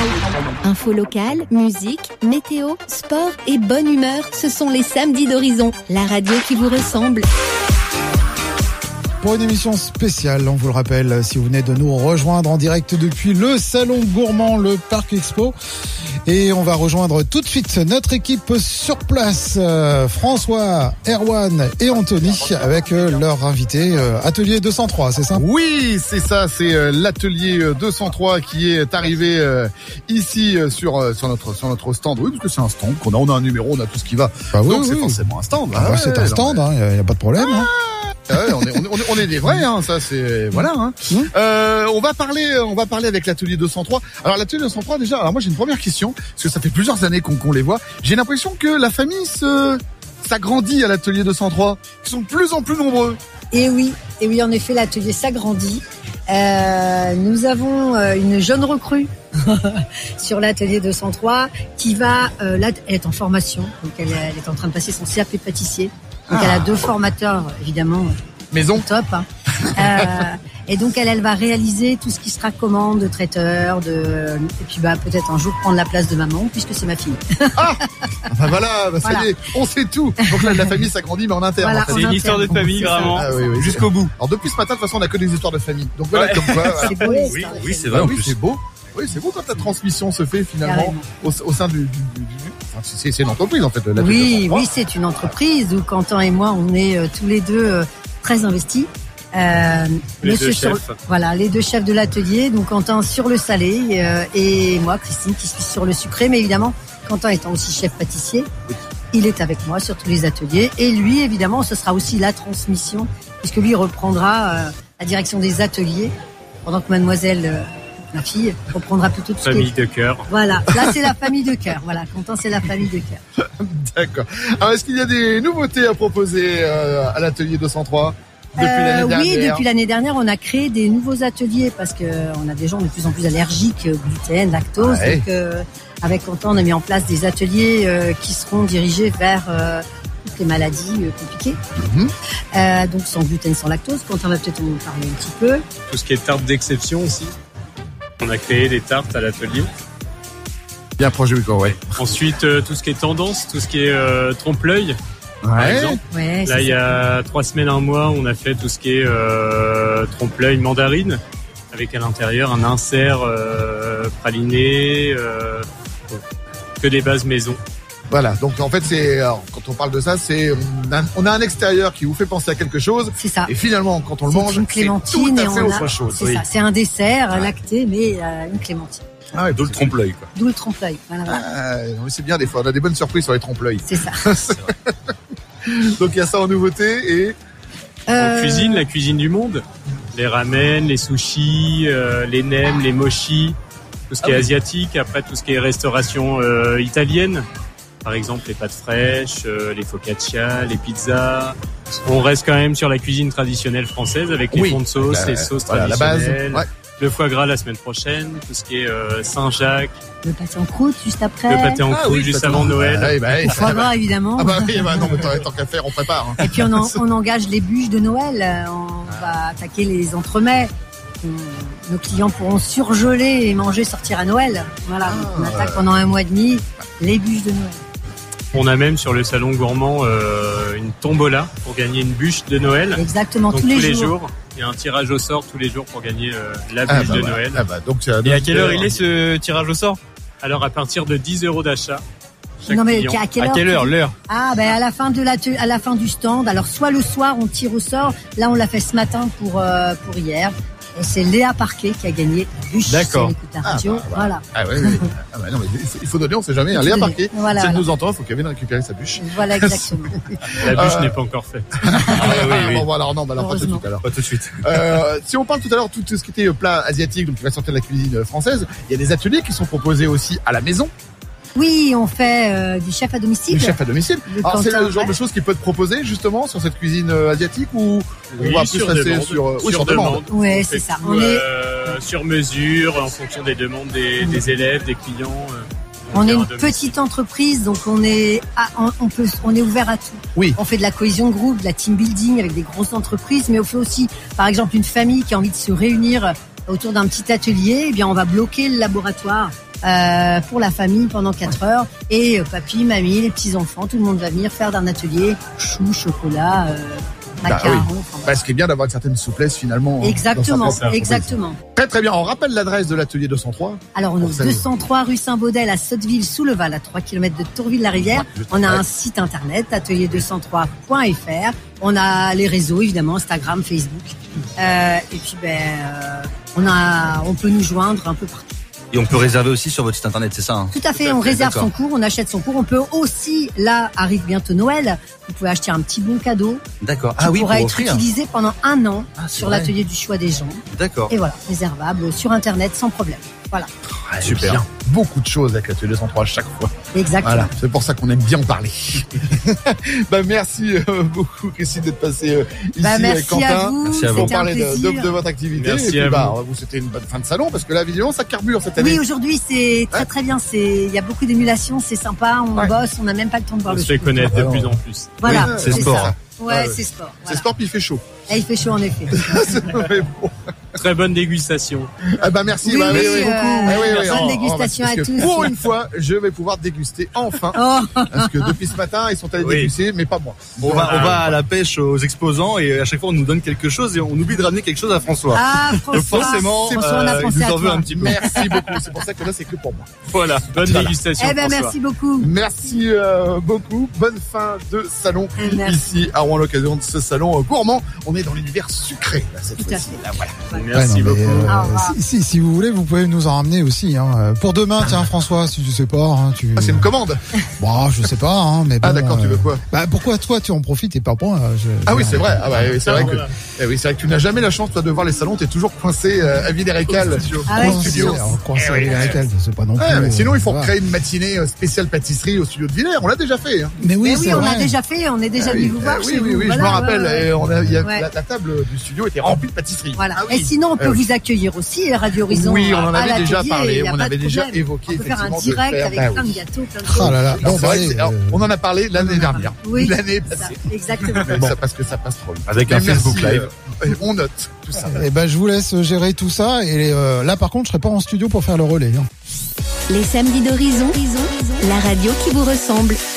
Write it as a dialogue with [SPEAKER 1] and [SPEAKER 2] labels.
[SPEAKER 1] Info locale, musique, météo, sport et bonne humeur, ce sont les samedis d'Horizon, la radio qui vous ressemble.
[SPEAKER 2] Pour une émission spéciale, on vous le rappelle, si vous venez de nous rejoindre en direct depuis le Salon Gourmand, le Parc Expo. Et on va rejoindre tout de suite notre équipe sur place, François, Erwan et Anthony, avec leur invité, Atelier 203, c'est ça ?
[SPEAKER 3] Oui, c'est ça, c'est l'Atelier 203 qui est arrivé ici sur notre stand. Oui, parce que c'est un stand qu'on a, on a un numéro, on a tout ce qui va. Donc c'est forcément un stand.
[SPEAKER 2] C'est un stand, y a pas de problème.
[SPEAKER 3] On est des vrais, ça c'est voilà. On va parler avec l'Atelier 203. Alors l'Atelier 203 déjà. Alors moi j'ai une première question parce que ça fait plusieurs années qu'on les voit. J'ai l'impression que la famille s'agrandit à l'Atelier 203. Ils sont de plus en plus nombreux.
[SPEAKER 4] Et oui, en effet l'Atelier s'agrandit. Nous avons une jeune recrue sur l'Atelier 203 qui va là elle est en formation. Donc elle est en train de passer son CAP pâtissier. Donc elle a 2 formateurs évidemment
[SPEAKER 3] maison
[SPEAKER 4] top. Et donc elle va réaliser tout ce qui sera commande de traiteur, et puis peut-être un jour prendre la place de maman puisque c'est ma fille.
[SPEAKER 3] Voilà. Ça y est, on sait tout. Donc là la famille s'agrandit mais en interne.
[SPEAKER 4] Voilà,
[SPEAKER 3] en fait.
[SPEAKER 5] C'est une histoire de famille vraiment.
[SPEAKER 3] Oui,
[SPEAKER 5] jusqu'au bout.
[SPEAKER 3] Alors depuis ce matin de toute façon on a que des histoires de famille. Donc voilà comme quoi.
[SPEAKER 4] C'est beau.
[SPEAKER 5] Oui, c'est vrai. En plus.
[SPEAKER 3] C'est beau. Oui, c'est beau quand la transmission se fait finalement au sein du c'est une entreprise en fait.
[SPEAKER 4] Oui, c'est une entreprise où Quentin et moi on est tous les deux très investis.
[SPEAKER 5] Les 2 chefs.
[SPEAKER 4] Les 2 chefs de l'atelier, donc Quentin sur le salé et moi Christine qui suis sur le sucré, mais évidemment Quentin étant aussi chef pâtissier, il est avec moi sur tous les ateliers et lui évidemment ce sera aussi la transmission puisque lui reprendra la direction des ateliers pendant que mademoiselle ma fille reprendra plutôt tout
[SPEAKER 5] famille de cœur.
[SPEAKER 4] Voilà, là c'est la famille de cœur. Voilà, Quentin c'est la famille de cœur.
[SPEAKER 3] D'accord. Alors est-ce qu'il y a des nouveautés à proposer à l'Atelier 203 depuis l'année dernière?
[SPEAKER 4] Oui, depuis l'année dernière, on a créé des nouveaux ateliers parce que on a des gens de plus en plus allergiques au gluten, lactose.
[SPEAKER 3] Ouais.
[SPEAKER 4] Donc avec Quentin, on a mis en place des ateliers qui seront dirigés vers toutes les maladies compliquées. Donc sans gluten, sans lactose. Quentin va peut-être en parler un petit peu.
[SPEAKER 5] Tout ce qui est tarte d'exception aussi. On a créé des tartes à l'atelier.
[SPEAKER 3] Bien proche du micro, ouais.
[SPEAKER 5] Ensuite, tout ce qui est tendance, tout ce qui est trompe-l'œil, par exemple.
[SPEAKER 4] Ouais,
[SPEAKER 5] là, il y a 3 semaines, 1 mois, on a fait tout ce qui est trompe-l'œil mandarine, avec à l'intérieur un insert praliné, que des bases maison.
[SPEAKER 3] Voilà, donc en fait quand on parle de ça, on a un extérieur qui vous fait penser à quelque chose.
[SPEAKER 4] C'est ça.
[SPEAKER 3] Et finalement, quand on le mange,
[SPEAKER 4] une clémentine
[SPEAKER 3] c'est tout à fait autre chose.
[SPEAKER 4] C'est ça, c'est un dessert lacté, mais une clémentine.
[SPEAKER 3] Ah ouais,
[SPEAKER 5] D'où le trompe-l'œil, quoi.
[SPEAKER 4] D'où le trompe-l'œil. Voilà.
[SPEAKER 3] Mais c'est bien des fois, on a des bonnes surprises sur les trompe-l'œil.
[SPEAKER 4] C'est ça.
[SPEAKER 3] Donc il y a ça en nouveauté et
[SPEAKER 5] En cuisine, la cuisine du monde. Les ramen, les sushis, les nems, les mochis, tout ce qui est asiatique. Après, tout ce qui est restauration italienne. Par exemple, les pâtes fraîches, les focaccia, les pizzas. On reste quand même sur la cuisine traditionnelle française avec les fonds de sauce, les sauces traditionnelles. La base. Le foie gras la semaine prochaine, tout ce qui est Saint-Jacques.
[SPEAKER 4] Le pâté en croûte juste après.
[SPEAKER 5] Le pâté en croûte juste avant Noël.
[SPEAKER 4] Le foie gras évidemment.
[SPEAKER 3] Ah bah oui, non mais tant qu'à faire, on prépare.
[SPEAKER 4] Et puis on engage les bûches de Noël. On va attaquer les entremets. Nos clients pourront surgeler et manger, sortir à Noël. Voilà, on attaque pendant 1 mois et demi les bûches de Noël.
[SPEAKER 5] On a même sur le salon gourmand une tombola pour gagner une bûche de Noël.
[SPEAKER 4] Exactement,
[SPEAKER 5] donc,
[SPEAKER 4] tous les jours.
[SPEAKER 5] Il y a un tirage au sort tous les jours pour gagner la bûche de Noël.
[SPEAKER 3] Donc,
[SPEAKER 5] et à quelle heure il est ce tirage au sort? Alors à partir de 10 € d'achat.
[SPEAKER 4] Non mais à quelle heure
[SPEAKER 5] l'heure?
[SPEAKER 4] À la fin à la fin du stand. Alors soit le soir on tire au sort. Là on l'a fait ce matin pour hier. Et c'est Léa Parquet qui a gagné la bûche.
[SPEAKER 5] D'accord.
[SPEAKER 4] Écoute la radio. Voilà.
[SPEAKER 3] Non, mais il faut donner, on sait jamais. Léa Parquet, si elle nous entend, il faut qu'elle vienne récupérer sa bûche.
[SPEAKER 4] Voilà, exactement.
[SPEAKER 5] La bûche n'est pas encore faite.
[SPEAKER 3] Bon, alors non, pas tout de suite. Alors.
[SPEAKER 5] Pas tout de suite.
[SPEAKER 3] Si on parle tout à l'heure tout ce qui était plat asiatique, donc qui va sortir de la cuisine française, il y a des ateliers qui sont proposés aussi à la maison.
[SPEAKER 4] Oui, on fait du chef à domicile.
[SPEAKER 3] Du chef à domicile. Alors c'est le genre de choses qui peut être proposé justement sur cette cuisine asiatique ou on va plus rester sur demande.
[SPEAKER 4] Oui, c'est ça.
[SPEAKER 5] On est sur mesure en fonction des demandes des élèves, des clients.
[SPEAKER 4] On est une petite entreprise, donc on est ouvert à tout.
[SPEAKER 3] Oui.
[SPEAKER 4] On fait de la cohésion de groupe, de la team building avec des grosses entreprises, mais on fait aussi, par exemple, une famille qui a envie de se réunir autour d'un petit atelier. Eh bien, on va bloquer le laboratoire pour la famille pendant 4 heures. Et papy, mamie, les petits-enfants, tout le monde va venir faire d'un atelier choux, chocolat, macarons.
[SPEAKER 3] Oui. Bah, ce qui est bien d'avoir une certaine souplesse finalement.
[SPEAKER 4] Exactement,
[SPEAKER 3] dans
[SPEAKER 4] exactement.
[SPEAKER 3] Très très bien. On rappelle l'adresse de l'atelier 203.
[SPEAKER 4] Alors, on est 203 rue Saint-Baudel à Sotteville-sous-le-Val, à 3 km de Tourville-la-Rivière.
[SPEAKER 3] Ouais,
[SPEAKER 4] on a un site internet, atelier203.fr. On a les réseaux, évidemment, Instagram, Facebook. Et puis, on peut nous joindre un peu partout.
[SPEAKER 6] Et on peut réserver aussi sur votre site internet, c'est ça, hein?
[SPEAKER 4] Tout à fait, on réserve son cours, on achète son cours. On peut aussi, là, arrive bientôt Noël, vous pouvez acheter un petit bon cadeau.
[SPEAKER 6] D'accord.
[SPEAKER 4] Qui pourra être utilisé pendant 1 an sur
[SPEAKER 6] vrai.
[SPEAKER 4] l'atelier du choix des gens.
[SPEAKER 6] D'accord.
[SPEAKER 4] Et voilà, réservable sur internet sans problème. Voilà.
[SPEAKER 3] Ouais, super. Bien. Beaucoup de choses avec l'atelier 203 à chaque fois.
[SPEAKER 4] Exactement.
[SPEAKER 3] Voilà, c'est pour ça qu'on aime bien en parler. Merci beaucoup Christine d'être passée ici avec Quentin.
[SPEAKER 4] À vous.
[SPEAKER 6] Merci à vous.
[SPEAKER 3] Pour parler de votre activité.
[SPEAKER 5] Merci
[SPEAKER 3] et puis
[SPEAKER 5] à vous.
[SPEAKER 3] vous c'était une bonne fin de salon parce que là évidemment ça carbure cette année.
[SPEAKER 4] Oui, aujourd'hui c'est très très bien. Il y a beaucoup d'émulation, c'est sympa. On bosse, on n'a même pas le temps de voir
[SPEAKER 5] On
[SPEAKER 4] le
[SPEAKER 5] se fait
[SPEAKER 4] show.
[SPEAKER 5] connaître de plus en plus.
[SPEAKER 4] Voilà,
[SPEAKER 3] Oui,
[SPEAKER 6] c'est sport.
[SPEAKER 4] ça. Ouais,
[SPEAKER 3] Ouais.
[SPEAKER 4] c'est sport.
[SPEAKER 3] C'est
[SPEAKER 4] Voilà.
[SPEAKER 3] sport puis il fait chaud.
[SPEAKER 4] Et il fait chaud en effet.
[SPEAKER 3] Mais bon.
[SPEAKER 5] Très bonne dégustation.
[SPEAKER 3] Merci.
[SPEAKER 4] Oui,
[SPEAKER 3] Bonne
[SPEAKER 4] bonne dégustation à tous.
[SPEAKER 3] Pour une fois, je vais pouvoir déguster enfin.
[SPEAKER 4] Oh.
[SPEAKER 3] Parce que depuis ce matin, ils sont allés déguster, mais pas moi.
[SPEAKER 6] On va à la pêche aux exposants et à chaque fois on nous donne quelque chose et on oublie de ramener quelque chose à François.
[SPEAKER 4] Ah,
[SPEAKER 6] Donc
[SPEAKER 4] François.
[SPEAKER 6] forcément,
[SPEAKER 4] François, on a
[SPEAKER 6] il
[SPEAKER 4] pensé
[SPEAKER 6] nous
[SPEAKER 4] à
[SPEAKER 6] en veut
[SPEAKER 4] toi.
[SPEAKER 6] un petit peu.
[SPEAKER 3] Merci beaucoup. C'est pour ça que là, c'est que pour moi.
[SPEAKER 5] Voilà, bonne dégustation.
[SPEAKER 4] Eh ben,
[SPEAKER 5] François.
[SPEAKER 4] merci beaucoup.
[SPEAKER 3] Merci beaucoup. Bonne fin de salon
[SPEAKER 4] Merci.
[SPEAKER 3] ici à Rouen, à l'occasion de ce salon gourmand. On est dans l'univers sucré là cette
[SPEAKER 4] Tout à
[SPEAKER 3] fois-ci.
[SPEAKER 4] fait.
[SPEAKER 3] Là, voilà.
[SPEAKER 5] Merci beaucoup.
[SPEAKER 4] Au revoir.
[SPEAKER 2] Si vous voulez, vous pouvez nous en ramener aussi. Hein. Pour demain, tiens François, si tu sais pas. Hein,
[SPEAKER 3] Ah, c'est une commande.
[SPEAKER 2] Bon, je sais pas, hein, mais bon,
[SPEAKER 3] Ah d'accord, tu veux quoi?
[SPEAKER 2] Bah pourquoi toi tu en profites et pas moi
[SPEAKER 3] Ah oui, c'est vrai. Ah bah, oui, c'est vrai que
[SPEAKER 5] Voilà.
[SPEAKER 3] oui, c'est vrai que tu n'as jamais la chance toi de voir les salons. T'es toujours coincé à Villers-Récal
[SPEAKER 4] Ah ouais,
[SPEAKER 3] au studio.
[SPEAKER 2] Coincé à Villers-Récal, c'est pas non plus.
[SPEAKER 3] Mais sinon, il faut
[SPEAKER 2] voilà.
[SPEAKER 3] créer une matinée spéciale pâtisserie au studio de Villers. On l'a déjà fait. Hein.
[SPEAKER 2] Mais oui,
[SPEAKER 4] Mais
[SPEAKER 2] c'est
[SPEAKER 4] oui, on
[SPEAKER 2] vrai.
[SPEAKER 4] a déjà fait, on est déjà venu vous voir chez vous.
[SPEAKER 3] Oui,
[SPEAKER 4] Voilà,
[SPEAKER 3] je me rappelle.
[SPEAKER 4] ouais.
[SPEAKER 3] Et
[SPEAKER 4] Ouais.
[SPEAKER 3] la table du studio était remplie de pâtisserie.
[SPEAKER 4] Voilà.
[SPEAKER 3] Ah oui.
[SPEAKER 4] Et sinon, on peut vous accueillir aussi, Radio Horizon.
[SPEAKER 3] Oui, on en
[SPEAKER 4] à
[SPEAKER 3] avait déjà
[SPEAKER 4] l'atelier,
[SPEAKER 3] parlé,
[SPEAKER 4] y a
[SPEAKER 3] on
[SPEAKER 4] pas
[SPEAKER 3] avait
[SPEAKER 4] de
[SPEAKER 3] déjà
[SPEAKER 4] problème.
[SPEAKER 3] évoqué
[SPEAKER 4] On peut faire un
[SPEAKER 3] effectivement de
[SPEAKER 4] direct
[SPEAKER 3] faire-
[SPEAKER 4] avec
[SPEAKER 3] bah
[SPEAKER 4] plein de
[SPEAKER 3] oui.
[SPEAKER 4] gâteaux, plein de
[SPEAKER 2] Ah
[SPEAKER 4] choses.
[SPEAKER 2] là là.
[SPEAKER 3] Alors,
[SPEAKER 2] Bon,
[SPEAKER 3] c'est
[SPEAKER 2] bah,
[SPEAKER 3] vrai
[SPEAKER 2] allez,
[SPEAKER 3] que alors, on en a parlé l'année dernière.
[SPEAKER 4] Oui,
[SPEAKER 3] L'année
[SPEAKER 4] c'est ça,
[SPEAKER 3] passée.
[SPEAKER 4] exactement.
[SPEAKER 3] Mais ça, parce que ça passe trop vite.
[SPEAKER 6] Avec
[SPEAKER 3] Mais
[SPEAKER 6] un
[SPEAKER 3] merci,
[SPEAKER 6] Facebook Live.
[SPEAKER 3] On note tout ça.
[SPEAKER 2] Eh ben, je vous laisse gérer tout ça. Et là, par contre, je serai pas en studio pour faire le relais. Hein.
[SPEAKER 1] Les samedis d'Horizon, la radio qui vous ressemble.